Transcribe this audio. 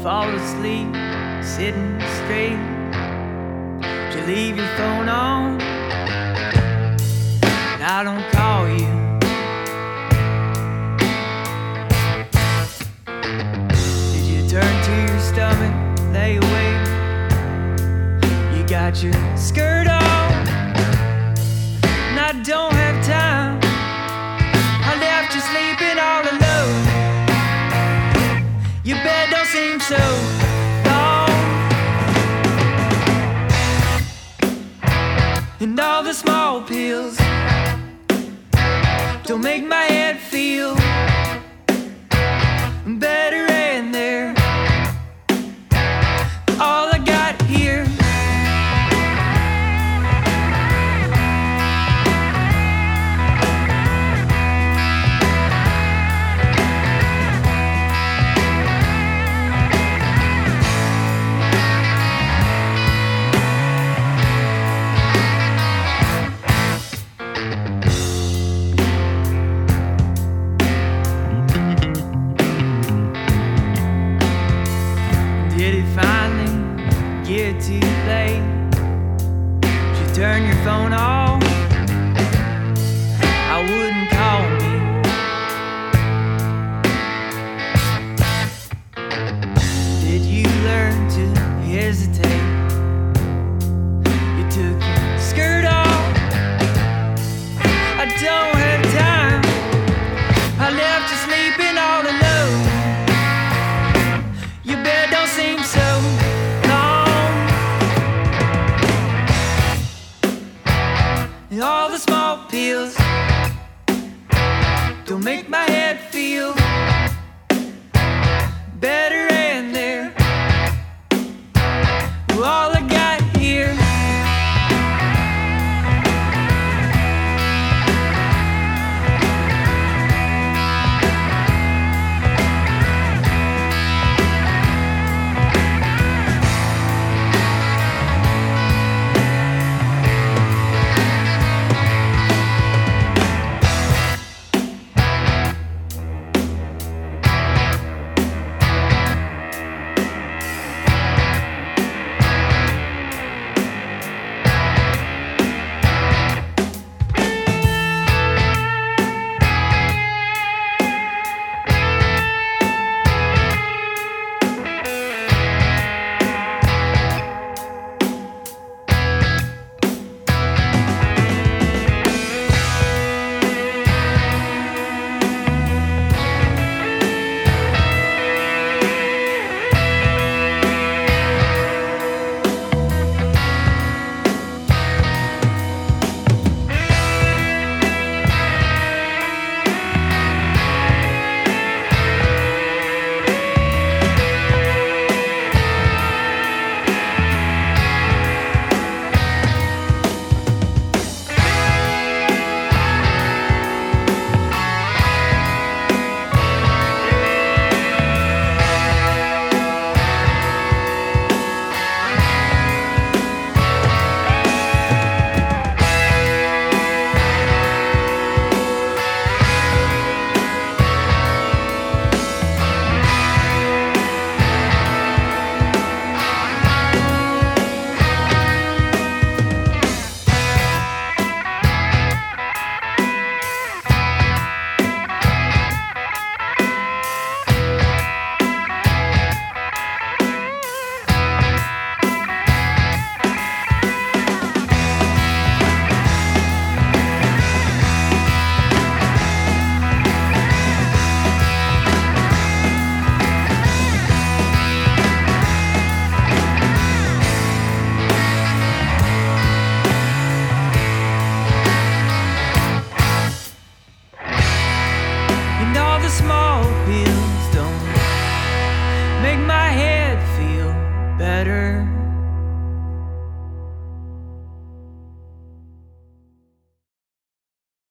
fall asleep, sitting straight. You leave your phone on, and I don't call you. Did you turn to your stomach, lay awake? You got your skirt on, and I don't have time. I left you sleeping all alone. Your bed don't seem so long, and all the small pills don't make my head feel better. And they're all I got here. Did it finally get too late? Did you turn your phone off? I wouldn't call me. Did you learn to hesitate? You took your skirt off. I don't have time. I left you sleeping all alone. Your bed don't seem so long, and all the small pills don't make my head feel better. And they're all I got here. And all the small pills don't make my head feel better.